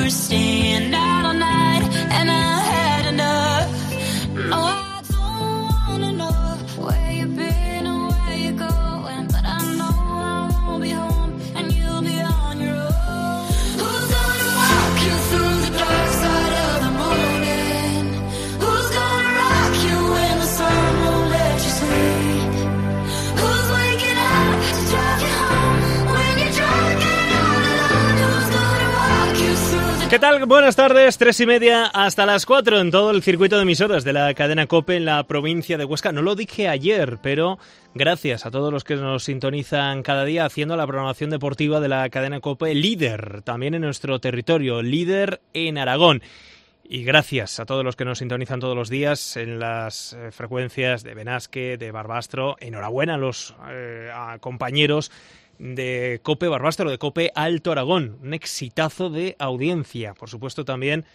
were staying out all night, and I had enough. No, I don't wanna know where you've been or where you're going, but I know I won't be home and you'll be on your own. Who's gonna walk you through the dark side of the morning? Who's gonna rock you when the sun won't let you sleep? Who's waking up to drive you home when you're drunk and all alone? Who's gonna walk you through the... ¿Qué tal? Buenas tardes, 3:30 hasta las 4 en todo el circuito de emisoras de la cadena COPE en la provincia de Huesca. No lo dije ayer, pero gracias a todos los que nos sintonizan cada día haciendo la programación deportiva de la cadena COPE, líder también en nuestro territorio, líder en Aragón. Y gracias a todos los que nos sintonizan todos los días en las frecuencias de Benasque, de Barbastro. Enhorabuena a los compañeros de COPE Barbastro, de COPE Alto Aragón. Un exitazo de audiencia. Por supuesto también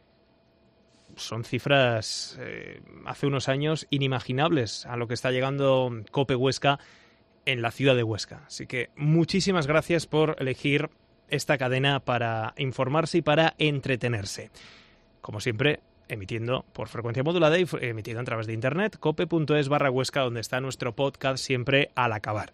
son cifras hace unos años inimaginables a lo que está llegando COPE Huesca en la ciudad de Huesca. Así que muchísimas gracias por elegir esta cadena para informarse y para entretenerse. Como siempre, emitiendo por frecuencia modulada y emitiendo a través de internet, cope.es/Huesca, donde está nuestro podcast siempre al acabar.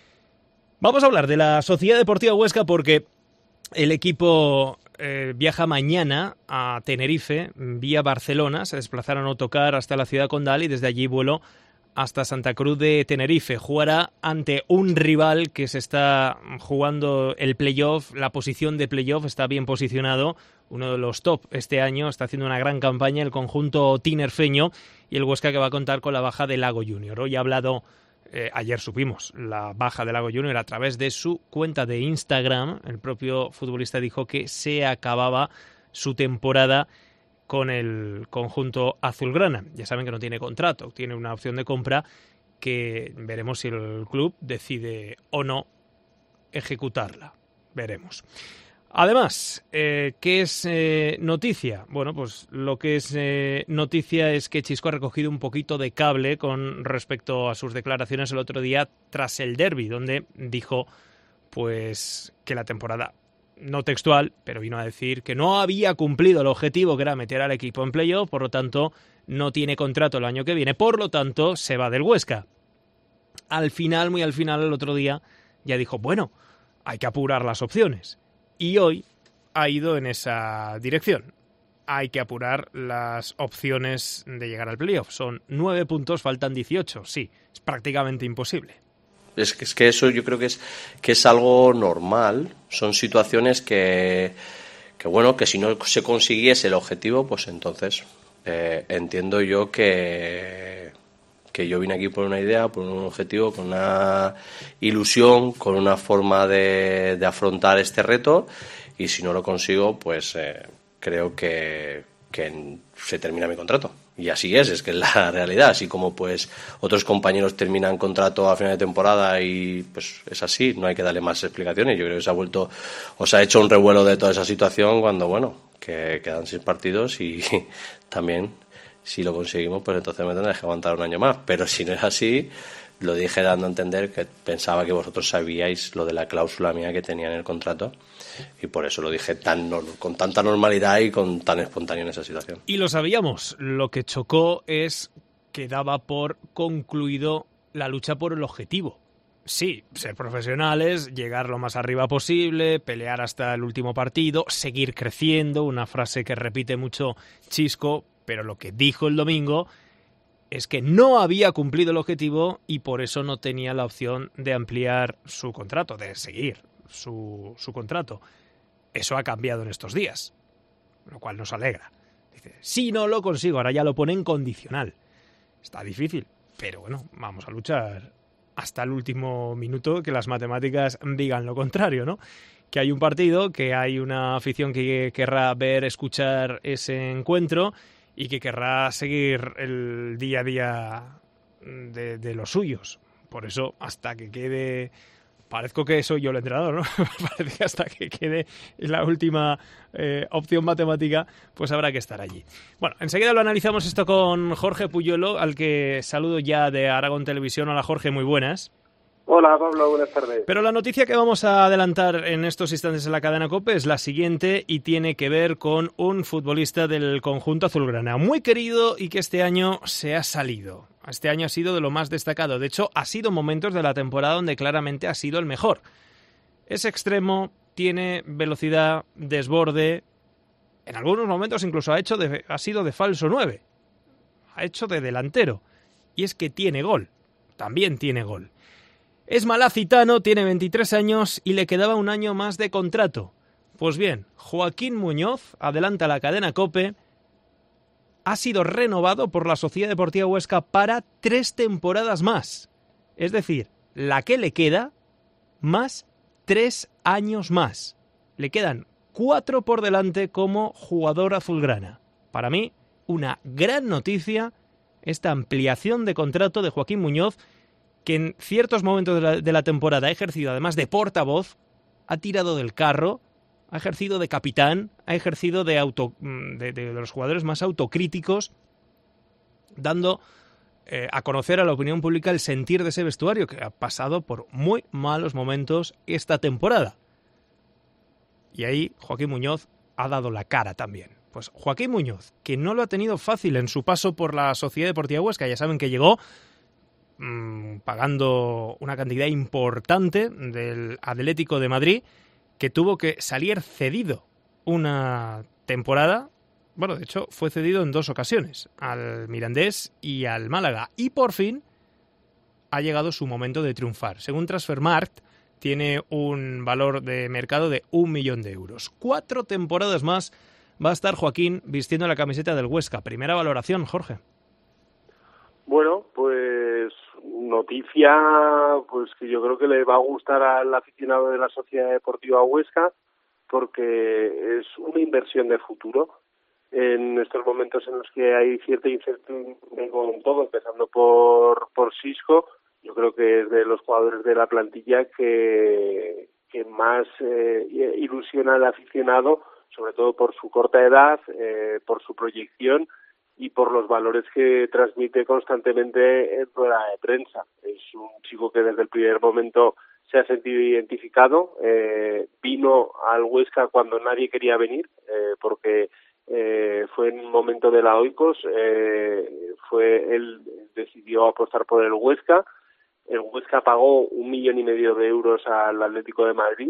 Vamos a hablar de la Sociedad Deportiva Huesca porque el equipo viaja mañana a Tenerife vía Barcelona. Se desplazará en autocar hasta la ciudad condal y desde allí vuelo hasta Santa Cruz de Tenerife. Jugará ante un rival que se está jugando el playoff, la posición de playoff, está bien posicionado, uno de los top este año, está haciendo una gran campaña el conjunto tinerfeño y el Huesca que va a contar con la baja de Lago Junior. Hoy ha hablado, ayer supimos la baja de Lago Junior a través de su cuenta de Instagram. El propio futbolista dijo que se acababa su temporada con el conjunto azulgrana. Ya saben que no tiene contrato, tiene una opción de compra que veremos si el club decide o no ejecutarla. Veremos. Además, ¿qué es noticia? Bueno, pues lo que es noticia es que Chisco ha recogido un poquito de cable con respecto a sus declaraciones el otro día tras el derbi, donde dijo pues que la temporada, no textual, pero vino a decir que no había cumplido el objetivo que era meter al equipo en playoff, por lo tanto no tiene contrato el año que viene, por lo tanto se va del Huesca. Al final, muy al final, el otro día ya dijo, bueno, hay que apurar las opciones. Y hoy ha ido en esa dirección. Hay que apurar las opciones de llegar al playoff. Son 9 puntos, faltan 18. Sí, es prácticamente imposible. Es que eso yo creo que es algo normal. Son situaciones que bueno, que si no se consiguiese el objetivo, pues entonces entiendo yo que yo vine aquí por una idea, por un objetivo, con una ilusión, con una forma de afrontar este reto, y si no lo consigo, pues creo que se termina mi contrato. Y así es que es la realidad. Así como pues otros compañeros terminan contrato a final de temporada y pues es así, no hay que darle más explicaciones. Yo creo que se ha hecho un revuelo de toda esa situación cuando, bueno, que quedan 6 partidos y también si lo conseguimos, pues entonces me tendré que aguantar un año más. Pero si no es así, lo dije dando a entender que pensaba que vosotros sabíais lo de la cláusula mía que tenía en el contrato, y por eso lo dije con tanta normalidad y con tan espontáneo en esa situación. Y lo sabíamos. Lo que chocó es que daba por concluido la lucha por el objetivo. Sí, ser profesionales, llegar lo más arriba posible, pelear hasta el último partido, seguir creciendo, una frase que repite mucho Chisco, pero lo que dijo el domingo es que no había cumplido el objetivo y por eso no tenía la opción de ampliar su contrato, de seguir su contrato. Eso ha cambiado en estos días, lo cual nos alegra. Dice, si no lo consigo, ahora ya lo pone en condicional. Está difícil, pero bueno, vamos a luchar hasta el último minuto, que las matemáticas digan lo contrario, ¿no? Que hay un partido, que hay una afición que querrá ver, escuchar ese encuentro y que querrá seguir el día a día de los suyos. Por eso, hasta que quede... Parezco que soy yo el entrenador, ¿no? Parece que hasta que quede la última opción matemática, pues habrá que estar allí. Bueno, enseguida lo analizamos esto con Jorge Puyuelo, al que saludo ya de Aragón Televisión. Hola Jorge, muy buenas. Hola Pablo, buenas tardes. Pero la noticia que vamos a adelantar en estos instantes en la cadena COPE es la siguiente y tiene que ver con un futbolista del conjunto azulgrana, muy querido y que este año se ha salido. Este año ha sido de lo más destacado. De hecho, ha sido momentos de la temporada donde claramente ha sido el mejor. Es extremo, tiene velocidad, desborde. En algunos momentos incluso ha sido de falso 9. Ha hecho de delantero. Y es que tiene gol. También tiene gol. Es malacitano, tiene 23 años y le quedaba un año más de contrato. Pues bien, Joaquín Muñoz, adelanta la cadena COPE, ha sido renovado por la Sociedad Deportiva Huesca para 3 temporadas más. Es decir, la que le queda, más 3 años más. Le quedan 4 por delante como jugador azulgrana. Para mí, una gran noticia esta ampliación de contrato de Joaquín Muñoz, que en ciertos momentos de la temporada ha ejercido, además de portavoz, ha tirado del carro, ha ejercido de capitán, ha ejercido de los jugadores más autocríticos, dando a conocer a la opinión pública el sentir de ese vestuario, que ha pasado por muy malos momentos esta temporada. Y ahí Joaquín Muñoz ha dado la cara también. Pues Joaquín Muñoz, que no lo ha tenido fácil en su paso por la Sociedad Deportiva Huesca, ya saben que llegó pagando una cantidad importante del Atlético de Madrid, que tuvo que salir cedido una temporada. Bueno, de hecho fue cedido en 2 ocasiones, al Mirandés y al Málaga, y por fin ha llegado su momento de triunfar. Según Transfermarkt, tiene un valor de mercado de 1 millón de euros. 4 temporadas más va a estar Joaquín vistiendo la camiseta del Huesca. Primera valoración, Jorge. Bueno, pues noticia pues que yo creo que le va a gustar al aficionado de la Sociedad Deportiva Huesca, porque es una inversión de futuro en estos momentos en los que hay cierta incertidumbre con todo, empezando por Xisco. Yo creo que es de los jugadores de la plantilla que más ilusiona al aficionado, sobre todo por su corta edad, por su proyección y por los valores que transmite constantemente en rueda de prensa. Es un chico que desde el primer momento se ha sentido identificado, vino al Huesca cuando nadie quería venir, porque fue en un momento de la Oikos, él decidió apostar por el Huesca. El Huesca pagó 1,5 millones de euros al Atlético de Madrid,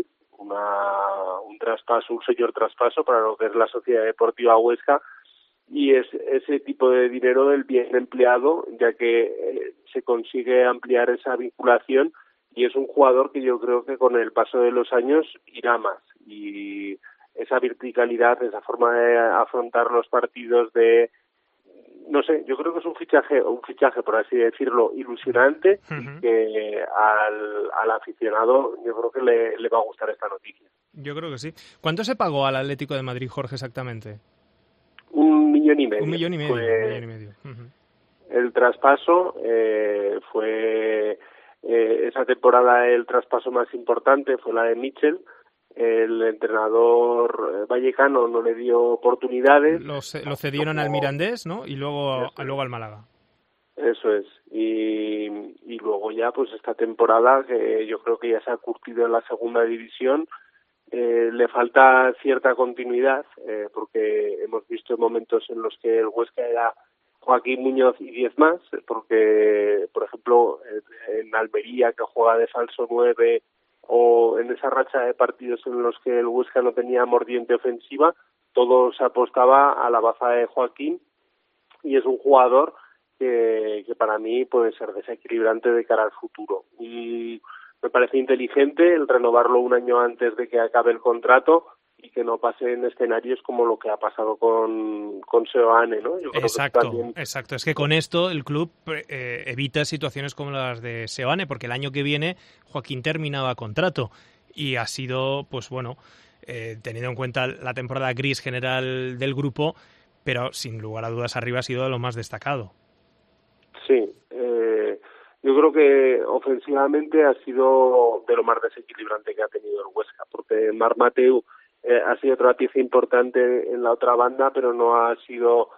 un traspaso, un señor traspaso para lo que es la Sociedad Deportiva Huesca, y es ese tipo de dinero del bien empleado, ya que se consigue ampliar esa vinculación, y es un jugador que yo creo que con el paso de los años irá más, y esa verticalidad, esa forma de afrontar los partidos, no sé, yo creo que es un fichaje por así decirlo, ilusionante, y que al aficionado yo creo que le va a gustar esta noticia. Yo creo que sí. ¿Cuánto se pagó al Atlético de Madrid, Jorge, exactamente? 1,5 millones. 1,5 millones. El traspaso fue esa temporada, el traspaso más importante fue la de Mitchell. El entrenador vallecano no le dio oportunidades. Lo cedieron al Mirandés, ¿no? Y luego al Málaga. Eso es. Y luego ya, pues esta temporada, que yo creo que ya se ha curtido en la segunda división, le falta cierta continuidad, porque hemos visto momentos en los que el Huesca era Joaquín Muñoz y 10 más, porque, por ejemplo, en Almería, que juega de falso 9, o en esa racha de partidos en los que el Huesca no tenía mordiente ofensiva, todo se apostaba a la baza de Joaquín, y es un jugador que para mí puede ser desequilibrante de cara al futuro. Y me parece inteligente el renovarlo un año antes de que acabe el contrato y que no pase en escenarios como lo que ha pasado con Seoane, ¿no? Yo creo exacto. Es que con esto el club evita situaciones como las de Seoane, porque el año que viene Joaquín terminaba contrato y ha sido, pues bueno, teniendo en cuenta la temporada gris general del grupo, pero sin lugar a dudas arriba ha sido de lo más destacado. Sí, yo creo que ofensivamente ha sido de lo más desequilibrante que ha tenido el Huesca, porque Marc Mateu ha sido otra pieza importante en la otra banda, pero no ha sido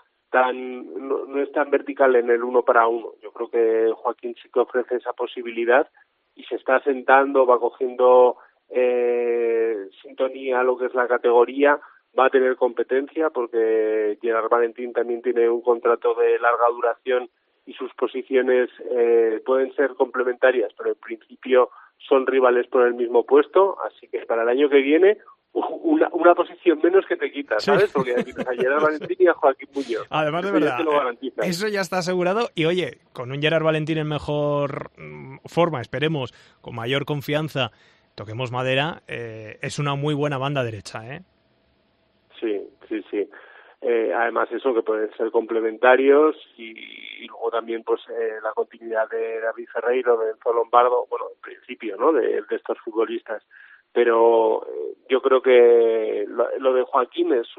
no es tan vertical en el 1 para 1. Yo creo que Joaquín sí que ofrece esa posibilidad, y se está asentando, va cogiendo sintonía a lo que es la categoría, va a tener competencia porque Gerard Valentín también tiene un contrato de larga duración y sus posiciones pueden ser complementarias, pero en principio son rivales por el mismo puesto, así que para el año que viene una posición menos que te quitas, ¿sabes? Sí. Porque tienes a Gerard Valentín y a Joaquín Muñoz. Además, de Eso ya verdad, te lo garantiza. eso ya está asegurado. Y oye, con un Gerard Valentín en mejor forma, esperemos, con mayor confianza, toquemos madera, es una muy buena banda derecha, ¿eh? Sí. Además eso, que pueden ser complementarios y luego también pues la continuidad de David Ferreiro, de Enzo Lombardo, bueno, en principio, ¿no?, de estos futbolistas. Pero yo creo que lo de Joaquín es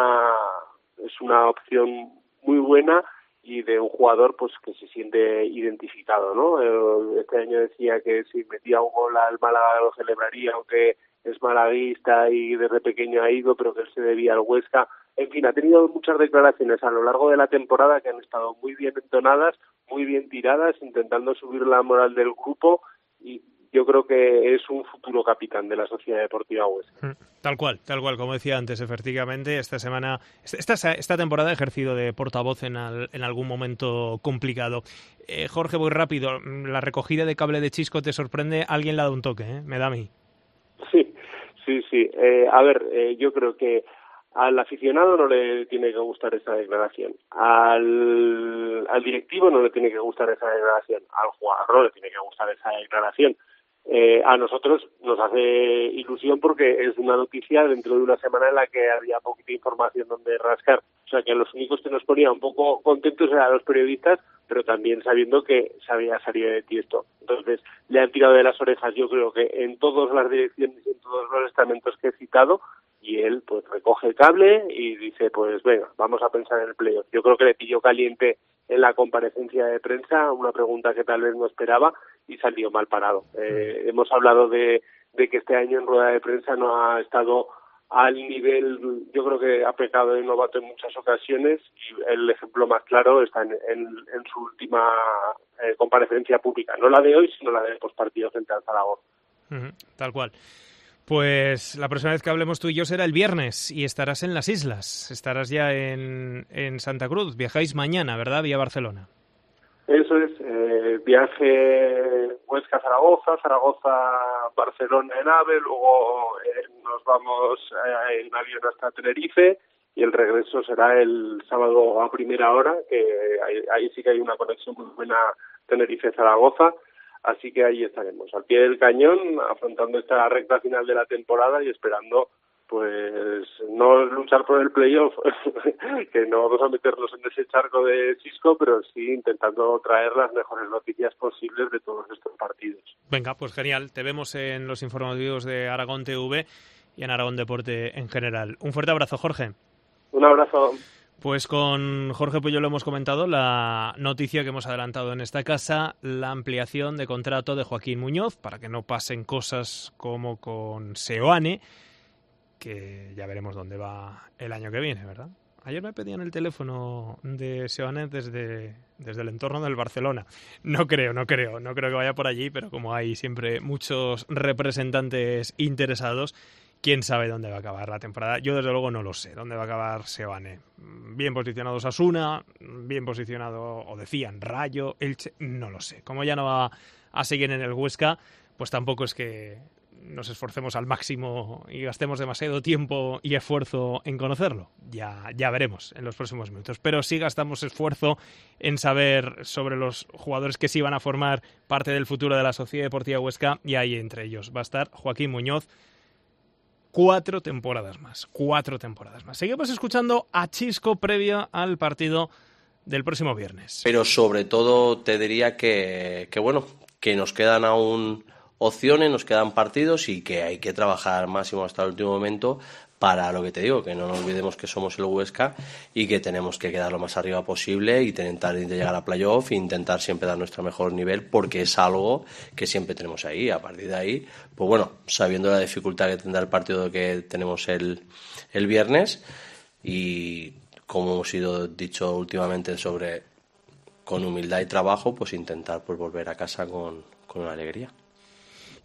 una opción muy buena y de un jugador pues que se siente identificado, ¿no? Este año decía que si metía un gol al Málaga lo celebraría, aunque es malaguista y desde pequeño ha ido, pero que él se debía al Huesca. En fin, ha tenido muchas declaraciones a lo largo de la temporada que han estado muy bien entonadas, muy bien tiradas, intentando subir la moral del grupo, y yo creo que es un futuro capitán de la Sociedad Deportiva Huesca. Tal cual, como decía antes, efectivamente, esta temporada ha ejercido de portavoz en algún momento complicado. Jorge, voy rápido, la recogida de cable de Chisco te sorprende, alguien le ha dado un toque, ¿eh? Me da a mí. Sí. Yo creo que al aficionado no le tiene que gustar esa declaración, al directivo no le tiene que gustar esa declaración, al jugador no le tiene que gustar esa declaración. A nosotros nos hace ilusión porque es una noticia dentro de una semana en la que había poquita información donde rascar. O sea que los únicos que nos ponía un poco contentos eran los periodistas, pero también sabiendo que se había salido de Tiesto. Entonces le han tirado de las orejas, yo creo que en todas las direcciones y en todos los estamentos que he citado, y él pues recoge el cable y dice pues venga, vamos a pensar en el playoff. Yo creo que le pilló caliente en la comparecencia de prensa una pregunta que tal vez no esperaba y salió mal parado. Hemos hablado de que este año en rueda de prensa no ha estado al nivel, yo creo que ha pecado de novato en muchas ocasiones, y el ejemplo más claro está en su última comparecencia pública, no la de hoy, sino la del postpartido frente al Zaragoza. Tal cual. Pues la próxima vez que hablemos tú y yo será el viernes y estarás en las islas, estarás ya en Santa Cruz, viajáis mañana, ¿verdad?, vía Barcelona. Eso es, viaje Huesca-Zaragoza, Zaragoza-Barcelona en AVE, luego nos vamos en avión hasta Tenerife y el regreso será el sábado a primera hora, que ahí sí que hay una conexión muy buena Tenerife-Zaragoza. Así que ahí estaremos, al pie del cañón, afrontando esta recta final de la temporada y esperando, pues, no luchar por el playoff, que no vamos a meternos en ese charco de Chisco, pero sí intentando traer las mejores noticias posibles de todos estos partidos. Venga, pues genial. Te vemos en los informativos de Aragón TV y en Aragón Deporte en general. Un fuerte abrazo, Jorge. Un abrazo. Pues con Jorge Puyol hemos comentado la noticia que hemos adelantado en esta casa, la ampliación de contrato de Joaquín Muñoz, para que no pasen cosas como con Seoane, que ya veremos dónde va el año que viene, ¿verdad? Ayer me pedían el teléfono de Seoane desde el entorno del Barcelona. No creo que vaya por allí, pero como hay siempre muchos representantes interesados, quién sabe dónde va a acabar la temporada. Yo desde luego no lo sé dónde va a acabar Seoane. Bien posicionado Osasuna, bien posicionado, o decían, Rayo, Elche, no lo sé. Como ya no va a seguir en el Huesca, pues tampoco es que nos esforcemos al máximo y gastemos demasiado tiempo y esfuerzo en conocerlo. Ya veremos en los próximos minutos. Pero sí gastamos esfuerzo en saber sobre los jugadores que sí van a formar parte del futuro de la Sociedad Deportiva Huesca, y ahí entre ellos va a estar Joaquín Muñoz. 4 temporadas más. Seguimos escuchando a Chisco previo al partido del próximo viernes. Pero sobre todo te diría que nos quedan aún opciones, nos quedan partidos y que hay que trabajar máximo hasta el último momento para lo que te digo, que no nos olvidemos que somos el Huesca y que tenemos que quedar lo más arriba posible y intentar llegar a playoff e intentar siempre dar nuestro mejor nivel, porque es algo que siempre tenemos ahí. A partir de ahí, pues bueno, sabiendo la dificultad que tendrá el partido que tenemos el viernes, y como hemos ido dicho últimamente con humildad y trabajo, pues intentar pues volver a casa con una alegría.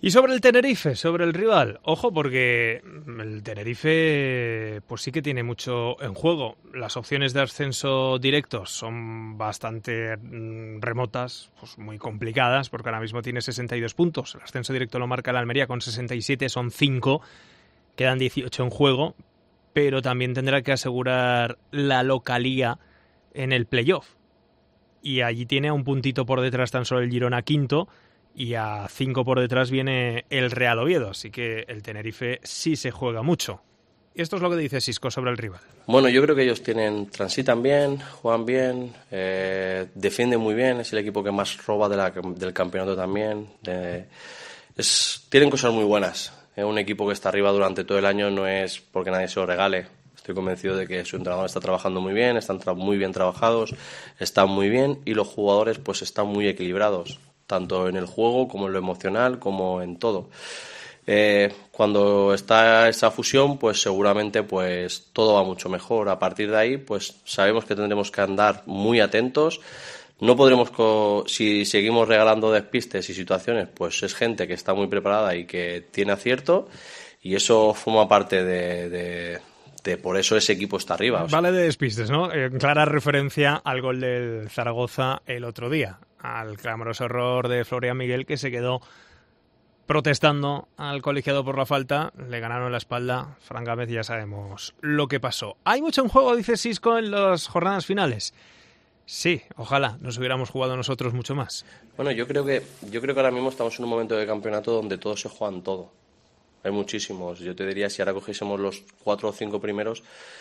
Y sobre el Tenerife, sobre el rival, ojo porque el Tenerife pues sí que tiene mucho en juego. Las opciones de ascenso directos son bastante remotas, pues muy complicadas, porque ahora mismo tiene 62 puntos. El ascenso directo lo marca el Almería con 67, son 5, quedan 18 en juego, pero también tendrá que asegurar la localía en el playoff. Y allí tiene a un puntito por detrás tan solo el Girona quinto, y a 5 por detrás viene el Real Oviedo, así que el Tenerife sí se juega mucho. Y esto es lo que dice Xisco sobre el rival. Bueno, yo creo que ellos transitan bien, juegan bien, defienden muy bien, es el equipo que más roba del campeonato también. Tienen cosas muy buenas. Un equipo que está arriba durante todo el año no es porque nadie se lo regale. Estoy convencido de que su entrenador está trabajando muy bien, están muy bien trabajados, están muy bien y los jugadores pues están muy equilibrados, tanto en el juego como en lo emocional, como en todo. Cuando está esa fusión, pues seguramente pues todo va mucho mejor. A partir de ahí, pues sabemos que tendremos que andar muy atentos. No podremos, si seguimos regalando despistes y situaciones, pues es gente que está muy preparada y que tiene acierto, y eso forma parte de por eso ese equipo está arriba. Vale de despistes, ¿no? Clara referencia al gol del Zaragoza el otro día, al clamoroso error de Florian Miguel, que se quedó protestando al colegiado por la falta, le ganaron la espalda. Fran Gámez, ya sabemos lo que pasó. Hay mucho en juego, dice Xisco, en las jornadas finales. Sí, ojalá nos hubiéramos jugado nosotros mucho más. Bueno, yo creo que ahora mismo estamos en un momento de campeonato donde todos se juegan todo. Hay muchísimos. Yo te diría, si ahora cogiésemos los 4 o 5 primeros,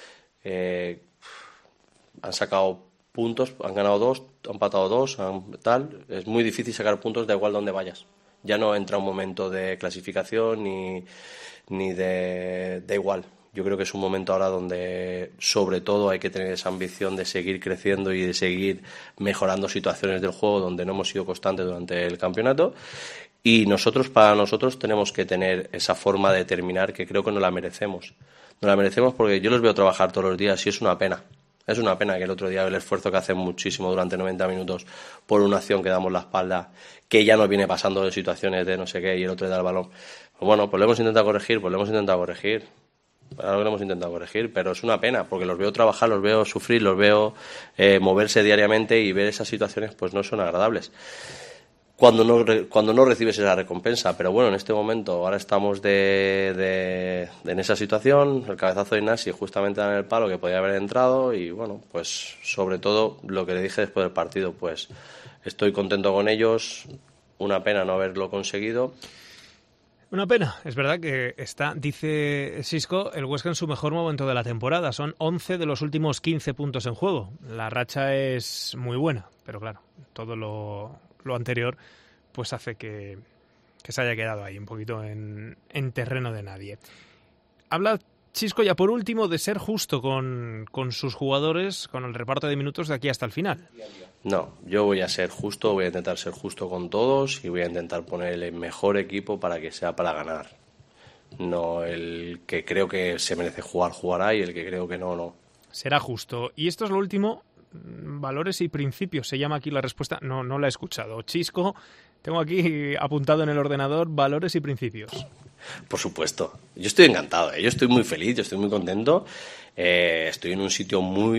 han sacado puntos, han ganado 2, han empatado 2, tal. Es muy difícil sacar puntos, da igual dónde vayas. Ya no entra un momento de clasificación ni de... da igual. Yo creo que es un momento ahora donde, sobre todo, hay que tener esa ambición de seguir creciendo y de seguir mejorando situaciones del juego donde no hemos sido constantes durante el campeonato. Y para nosotros, tenemos que tener esa forma de terminar que creo que no la merecemos. No la merecemos porque yo los veo trabajar todos los días y es una pena. Es una pena que el otro día el esfuerzo que hacen muchísimo durante 90 minutos por una acción que damos la espalda, que ya nos viene pasando de situaciones de no sé qué y el otro da el balón. Pues bueno, pues lo hemos intentado corregir. Ahora lo hemos intentado corregir, pero es una pena porque los veo trabajar, los veo sufrir, los veo moverse diariamente y ver esas situaciones pues no son agradables. Cuando no recibes esa recompensa, pero bueno, en este momento ahora estamos en esa situación, el cabezazo de Ignasi justamente en el palo que podía haber entrado y bueno, pues sobre todo lo que le dije después del partido, pues estoy contento con ellos, una pena no haberlo conseguido. Una pena, es verdad que dice Xisco, el Huesca en su mejor momento de la temporada, son 11 de los últimos 15 puntos en juego, la racha es muy buena, pero claro, todo lo anterior pues hace que se haya quedado ahí un poquito en terreno de nadie. Habla Xisco ya por último de ser justo con sus jugadores, con el reparto de minutos de aquí hasta el final. No, yo voy a ser justo, voy a intentar ser justo con todos y voy a intentar poner el mejor equipo para que sea para ganar. No, el que creo que se merece jugar, jugará, y el que creo que no. Será justo. Y esto es lo último. Valores y principios, se llama aquí la respuesta. No la he escuchado. Xisco, tengo aquí apuntado en el ordenador valores y principios. Por supuesto. Yo estoy encantado, yo estoy muy feliz, yo estoy muy contento. Estoy en un sitio muy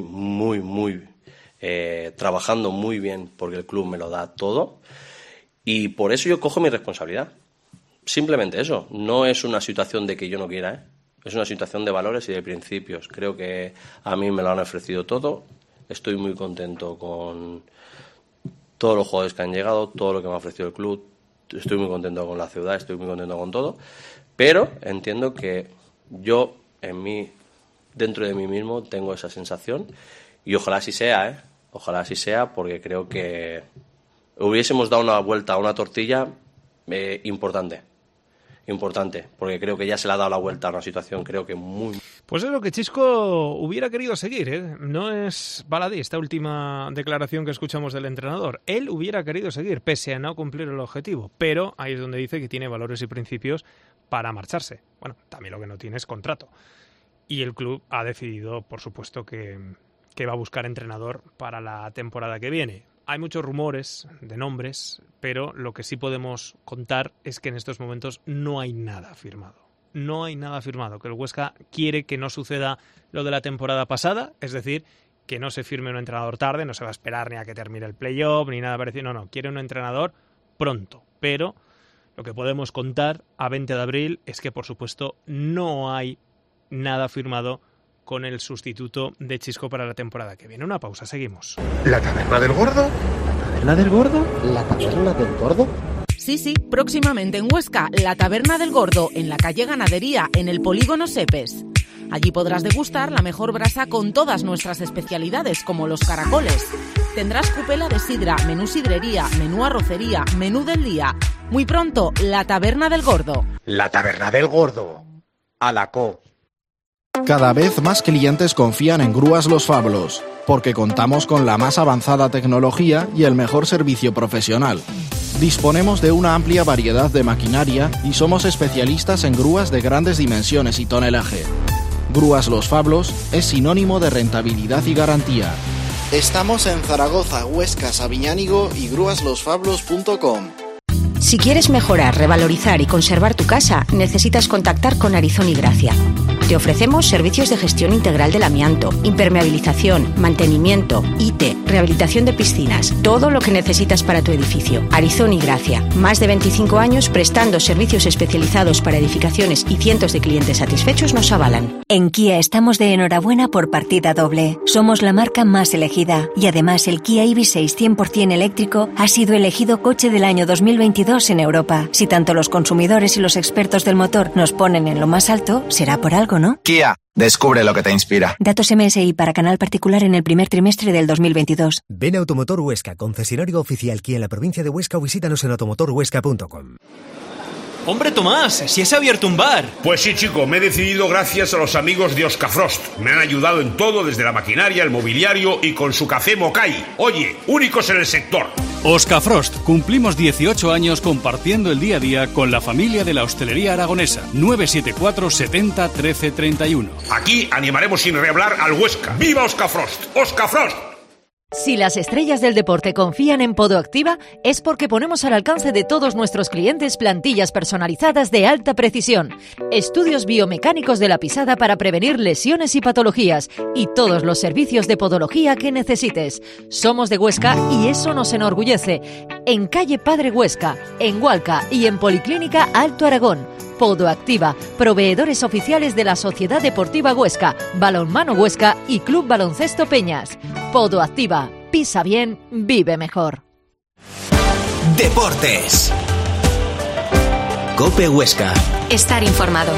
trabajando muy bien porque el club me lo da todo y por eso yo cojo mi responsabilidad. Simplemente eso. No es una situación de que yo no quiera, Es una situación de valores y de principios. Creo que a mí me lo han ofrecido todo. Estoy muy contento con todos los jugadores que han llegado, todo lo que me ha ofrecido el club. Estoy muy contento con la ciudad, estoy muy contento con todo. Pero entiendo que yo, dentro de mí mismo, tengo esa sensación. Y ojalá así sea, Ojalá así sea, porque creo que hubiésemos dado una vuelta a una tortilla importante, porque creo que ya se le ha dado la vuelta a una situación, creo que muy... Pues es lo que Xisco hubiera querido seguir, No es baladí esta última declaración que escuchamos del entrenador. Él hubiera querido seguir, pese a no cumplir el objetivo, pero ahí es donde dice que tiene valores y principios para marcharse. Bueno, también lo que no tiene es contrato. Y el club ha decidido, por supuesto, que va a buscar entrenador para la temporada que viene. hay muchos rumores de nombres, pero lo que sí podemos contar es que en estos momentos no hay nada firmado. No hay nada firmado, que el Huesca quiere que no suceda lo de la temporada pasada, es decir, que no se firme un entrenador tarde, no se va a esperar ni a que termine el playoff, ni nada parecido, no, quiere un entrenador pronto, pero lo que podemos contar a 20 de abril es que, por supuesto, no hay nada firmado con el sustituto de Chisco para la temporada que viene. Una pausa, seguimos. ¿La taberna del gordo? ¿La taberna del gordo? ¿La taberna del gordo? Sí, próximamente en Huesca, la Taberna del Gordo, en la calle Ganadería, en el polígono Sepes. Allí podrás degustar la mejor brasa con todas nuestras especialidades, como los caracoles. Tendrás cupela de sidra, menú sidrería, menú arrocería, menú del día. Muy pronto, la Taberna del Gordo. La taberna del gordo. Alacó. Cada vez más clientes confían en Grúas Los Fablos, porque contamos con la más avanzada tecnología y el mejor servicio profesional. Disponemos de una amplia variedad de maquinaria y somos especialistas en grúas de grandes dimensiones y tonelaje. Grúas Los Fablos es sinónimo de rentabilidad y garantía. Estamos en Zaragoza, Huesca, Sabiñánigo y grúaslosfablos.com. Si quieres mejorar, revalorizar y conservar tu casa, necesitas contactar con Arizón y Gracia. Te ofrecemos servicios de gestión integral del amianto, impermeabilización, mantenimiento, IT, rehabilitación de piscinas, todo lo que necesitas para tu edificio. Arizón y Gracia, más de 25 años prestando servicios especializados para edificaciones y cientos de clientes satisfechos nos avalan. En Kia estamos de enhorabuena por partida doble. Somos la marca más elegida y además el Kia EV6 100% eléctrico ha sido elegido coche del año 2022 en Europa. Si tanto los consumidores y los expertos del motor nos ponen en lo más alto, será por algo, ¿no? Kia, descubre lo que te inspira. Datos MSI para canal particular en el primer trimestre del 2022. Ven a Automotor Huesca, concesionario oficial Kia en la provincia de Huesca, o visítanos en automotorhuesca.com. Hombre, Tomás, si has abierto un bar. Pues sí, chico, me he decidido gracias a los amigos de Oscafrost. Me han ayudado en todo, desde la maquinaria, el mobiliario y con su café Mokai. Oye, únicos en el sector. Oscafrost, cumplimos 18 años compartiendo el día a día con la familia de la hostelería aragonesa. 974 70 13 31. Aquí animaremos sin rehablar al Huesca. ¡Viva Oscafrost! ¡Oscafrost! Si las estrellas del deporte confían en Podoactiva, es porque ponemos al alcance de todos nuestros clientes plantillas personalizadas de alta precisión, estudios biomecánicos de la pisada para prevenir lesiones y patologías, y todos los servicios de podología que necesites. Somos de Huesca y eso nos enorgullece. En calle Padre Huesca, en Hualca y en Policlínica Alto Aragón. Podoactiva, proveedores oficiales de la Sociedad Deportiva Huesca, Balonmano Huesca y Club Baloncesto Peñas. Podoactiva, pisa bien, vive mejor. Deportes. COPE Huesca. Estar informado.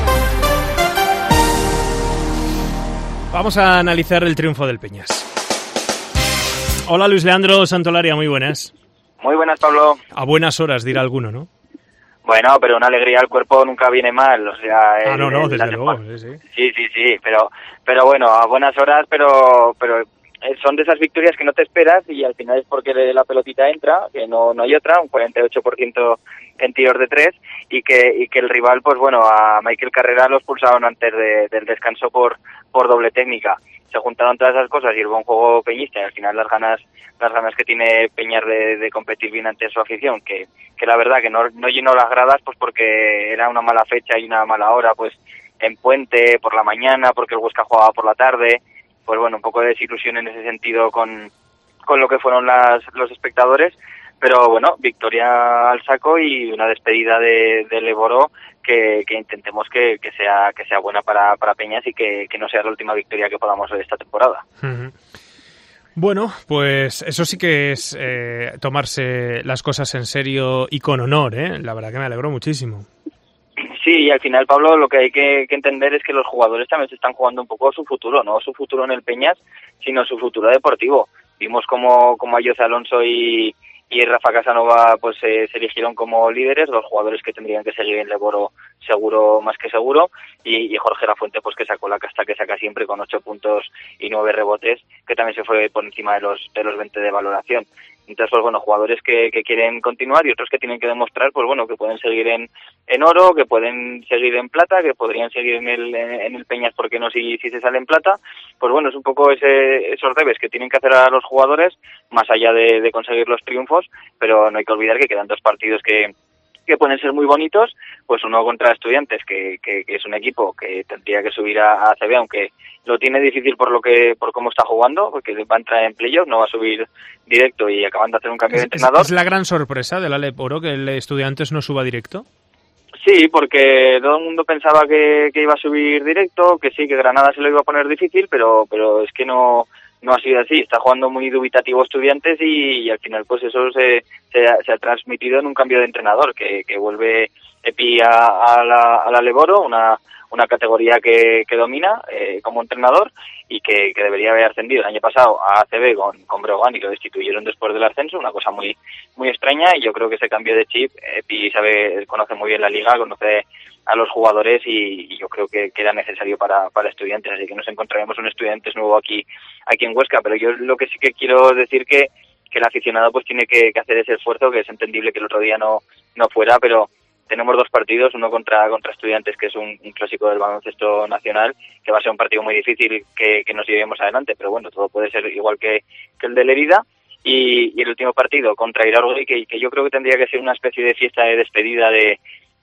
Vamos a analizar el triunfo del Peñas. Hola Luis Leandro Santolaria, muy buenas. Muy buenas, Pablo. A buenas horas, dirá alguno, ¿no? Bueno, pero una alegría al cuerpo nunca viene mal, o sea... No, desde luego, sí. Sí, pero bueno, a buenas horas, pero son de esas victorias que no te esperas y al final es porque la pelotita entra, que no hay otra, un 48% en tiros de 3 y que el rival, pues bueno, a Michael Carrera lo expulsaron antes del descanso por doble técnica. Se juntaron todas esas cosas y el buen juego peñista y al final las ganas que tiene Peñas de competir bien ante su afición, que la verdad que no llenó las gradas pues porque era una mala fecha y una mala hora, pues en puente, por la mañana, porque el Huesca jugaba por la tarde, pues bueno, un poco de desilusión en ese sentido con lo que fueron los espectadores, pero bueno, victoria al saco y una despedida de Leboro que intentemos que sea buena para Peñas y que no sea la última victoria que podamos ver esta temporada. Uh-huh. Bueno, pues eso sí que es tomarse las cosas en serio y con honor, ¿eh? La verdad que me alegró muchísimo. Sí, y al final, Pablo, lo que hay que entender es que los jugadores también se están jugando un poco su futuro, no su futuro en el Peñas, sino su futuro deportivo. Vimos como Ayoce Alonso y Rafa Casanova pues se eligieron como líderes, los jugadores que tendrían que seguir en Leboro seguro, más que seguro, y Jorge Lafuente pues que sacó la casta que saca siempre con 8 puntos y 9 rebotes, que también se fue por encima de los 20 de valoración. Entonces, pues bueno, jugadores que quieren continuar y otros que tienen que demostrar, pues bueno, que pueden seguir en oro, que pueden seguir en plata, que podrían seguir en el Peñas, ¿por qué no si se sale en plata? Pues bueno, es un poco esos debes que tienen que hacer a los jugadores, más allá de conseguir los triunfos, pero no hay que olvidar que quedan 2 partidos que pueden ser muy bonitos, pues uno contra Estudiantes, que es un equipo que tendría que subir a ACB, aunque lo tiene difícil por cómo está jugando, porque va a entrar en playoff, no va a subir directo y acaban de hacer un cambio de entrenador. ¿Es la gran sorpresa del Alep Oro que el Estudiantes no suba directo? Sí, porque todo el mundo pensaba que iba a subir directo, que sí, que Granada se lo iba a poner difícil, pero es que no ha sido así. Está jugando muy dubitativo Estudiantes y al final pues eso se ha transmitido en un cambio de entrenador, que vuelve Epi a la Leboro, una categoría que domina como entrenador y que debería haber ascendido el año pasado a ACB con Breogán y lo destituyeron después del ascenso, una cosa muy muy extraña, y yo creo que ese cambio de chip, Epi conoce muy bien la liga, conoce a los jugadores y yo creo que era necesario para Estudiantes, así que nos encontraremos un Estudiantes nuevo aquí en Huesca, pero yo lo que sí que quiero decir que el aficionado pues tiene que hacer ese esfuerzo, que es entendible que el otro día no fuera, pero tenemos 2 partidos, uno contra Estudiantes, que es un clásico del baloncesto nacional, que va a ser un partido muy difícil que nos llevemos adelante, pero bueno, todo puede ser igual que el de Lerida, y el último partido contra Iraurgi, que yo creo que tendría que ser una especie de fiesta de despedida de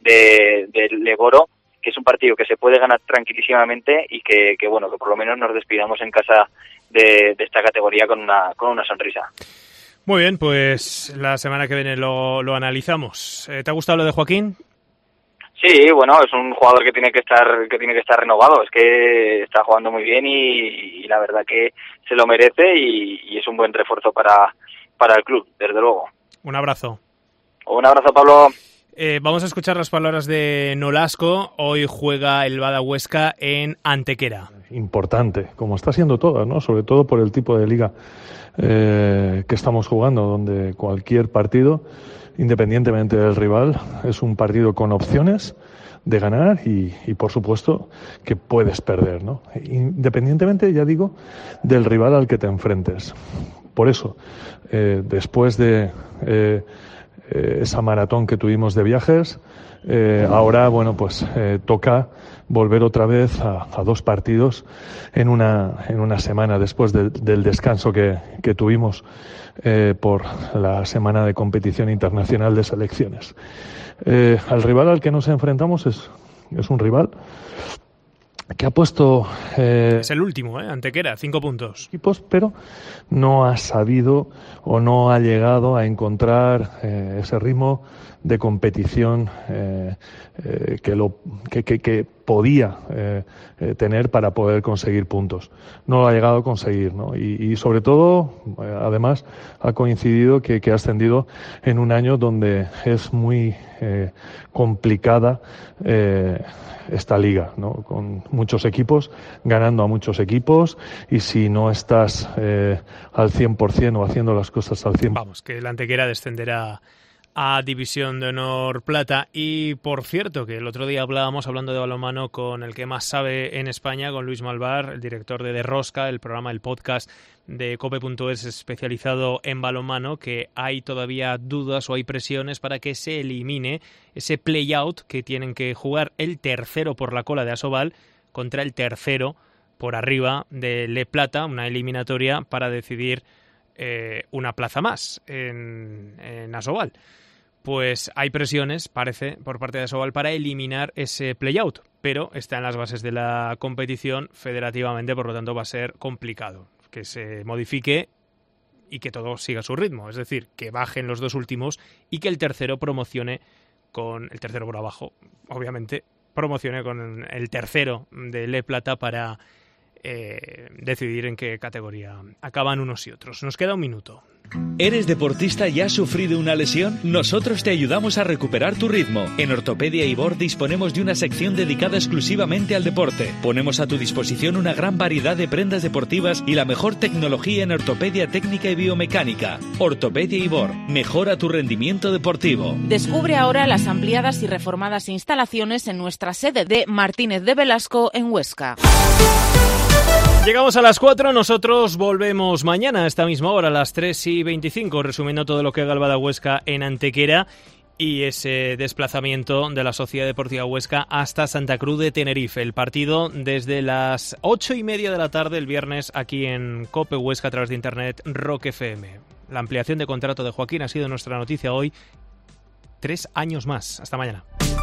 Leboro, que es un partido que se puede ganar tranquilísimamente y que bueno, que por lo menos nos despidamos en casa de esta categoría con una sonrisa. Muy bien, pues la semana que viene lo analizamos. ¿Te ha gustado lo de Joaquín? Sí, bueno, es un jugador que tiene que estar renovado, es que está jugando muy bien y la verdad que se lo merece y es un buen refuerzo para el club, desde luego. Un abrazo. Un abrazo, Pablo. Vamos a escuchar las palabras de Nolasco. Hoy juega el Bada Huesca en Antequera. Importante, como está siendo toda, ¿no? Sobre todo por el tipo de liga que estamos jugando, donde cualquier partido, independientemente del rival, es un partido con opciones de ganar y por supuesto que puedes perder, ¿no? Independientemente, ya digo, del rival al que te enfrentes. Por eso, después de esa maratón que tuvimos de viajes, ahora, bueno, pues toca volver otra vez a 2 partidos en una semana después del descanso que tuvimos por la semana de competición internacional de selecciones. Al rival al que nos enfrentamos es un rival que ha puesto... es el último, Antequera, 5 puntos. Pero no ha sabido o no ha llegado a encontrar ese ritmo de competición que podía tener para poder conseguir puntos. No lo ha llegado a conseguir, ¿no? Y sobre todo, además, ha coincidido que ha ascendido en un año donde es muy complicada esta liga, ¿no? Con muchos equipos, ganando a muchos equipos, y si no estás al 100% o haciendo las cosas al 100%... Vamos, que el Antequera descenderá a División de Honor Plata. Y por cierto, que el otro día hablando de balonmano con el que más sabe en España, con Luis Malvar, el director de Rosca, el programa, el podcast de Cope.es especializado en balonmano, que hay todavía dudas o hay presiones para que se elimine ese play-out que tienen que jugar el tercero por la cola de Asobal contra el tercero por arriba de Le Plata, una eliminatoria para decidir una plaza más en Asobal. Pues hay presiones, parece, por parte de Asobal para eliminar ese play-out, pero está en las bases de la competición federativamente, por lo tanto va a ser complicado que se modifique y que todo siga su ritmo, es decir, que bajen los 2 últimos y que el tercero promocione con el tercero por abajo, obviamente, promocione con el tercero de Le Plata para decidir en qué categoría acaban unos y otros. Nos queda un minuto. ¿Eres deportista y has sufrido una lesión? Nosotros te ayudamos a recuperar tu ritmo. En Ortopedia Ibor disponemos de una sección dedicada exclusivamente al deporte. Ponemos a tu disposición una gran variedad de prendas deportivas y la mejor tecnología en ortopedia técnica y biomecánica. Ortopedia Ibor, mejora tu rendimiento deportivo. Descubre ahora las ampliadas y reformadas instalaciones en nuestra sede de Martínez de Velasco en Huesca. Llegamos a las 4, nosotros volvemos mañana a esta misma hora, a las 3:25, resumiendo todo lo que haga el Bada Huesca en Antequera y ese desplazamiento de la Sociedad Deportiva Huesca hasta Santa Cruz de Tenerife. El partido desde las 8:30 de la tarde el viernes aquí en COPE Huesca a través de internet Rock FM. La ampliación de contrato de Joaquín ha sido nuestra noticia hoy. 3 años más. Hasta mañana.